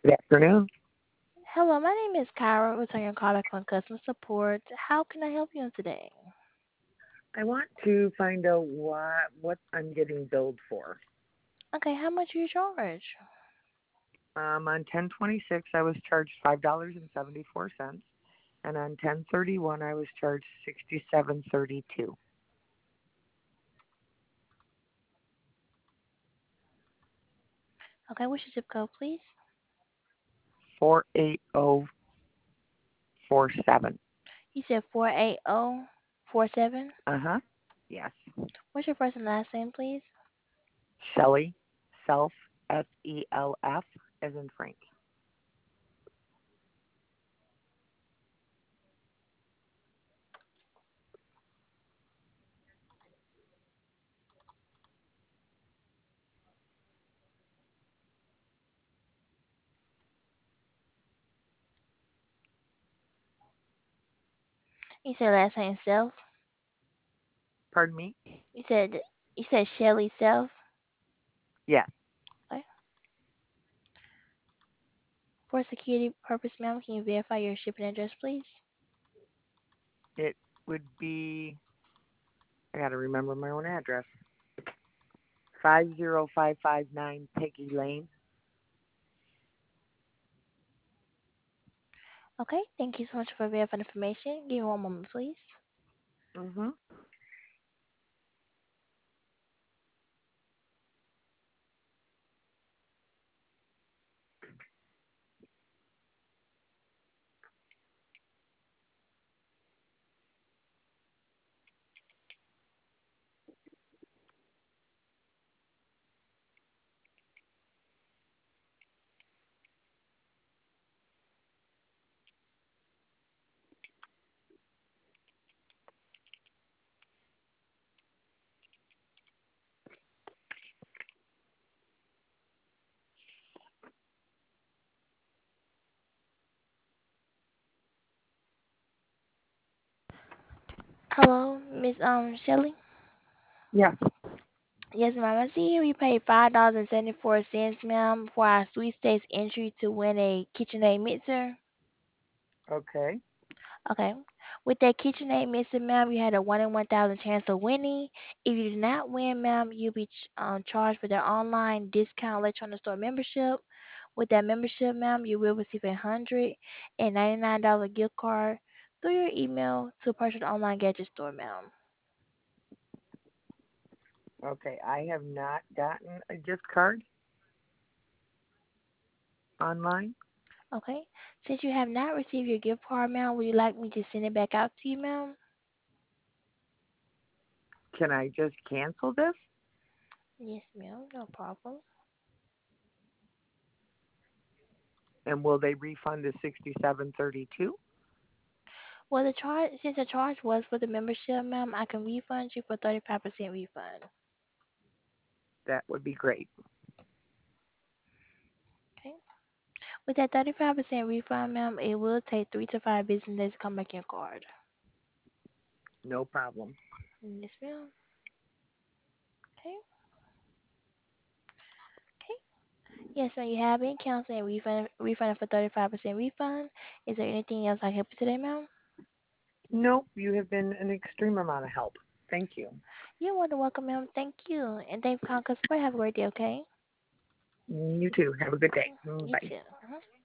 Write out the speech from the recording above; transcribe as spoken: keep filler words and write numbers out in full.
Afternoon. Hello, my name is Kyra. Returning your call back on customer support. How can I help you today? I want to find out what what I'm getting billed for. Okay, how much do you charge? Um, on ten twenty six, I was charged five dollars and seventy four cents, and on ten thirty one, I was charged sixty seven thirty two. Okay, what's your zip code, please? Four eight zero four seven. You said four eight zero four seven. Uh huh. Yes. What's your first and last name, please? Shelly, self, S E L F, as in Frank. You said last name Self. Pardon me. You said you said Shelly Self. Yes. Okay. For security purpose, ma'am, can you verify your shipping address, please? It would be. I got to remember my own address. Five zero five five nine Peggy Lane. Okay, thank you so much for verifying information. Give me one moment, please. Mhm. Hello, Miss Um Shelly. Yes. Yes, ma'am. I see here you paid five dollars and seventy four cents, ma'am, for our sweepstakes entry to win a KitchenAid mixer. Okay. Okay. With that KitchenAid mixer, ma'am, you had a one in one thousand chance of winning. If you do not win, ma'am, you'll be ch- um, charged with their online discount electronic store membership. With that membership, ma'am, you will receive a hundred and ninety nine dollar gift card through your email to purchase the online gadget store, ma'am. Okay, I have not gotten a gift card online. Okay. Since you have not received your gift card, ma'am, would you like me to send it back out to you, ma'am? Can I just cancel this? Yes, ma'am. No problem. And will they refund the sixty-seven thirty-two? Well, the charge, since the charge was for the membership, ma'am, I can refund you for thirty-five percent refund. That would be great. Okay. With that thirty-five percent refund, ma'am, it will take three to five business days to come back in your card. No problem. Yes, ma'am. Okay. Okay. Yes, ma'am. You have been canceled and refund, refunded for thirty-five percent refund. Is there anything else I can help you today, ma'am? Nope, you have been an extreme amount of help. Thank you. You're more than welcome, ma'am. Thank you. And thank you for calling customer. Have a great day, okay? You too. Have a good day. You Bye. too. Uh-huh.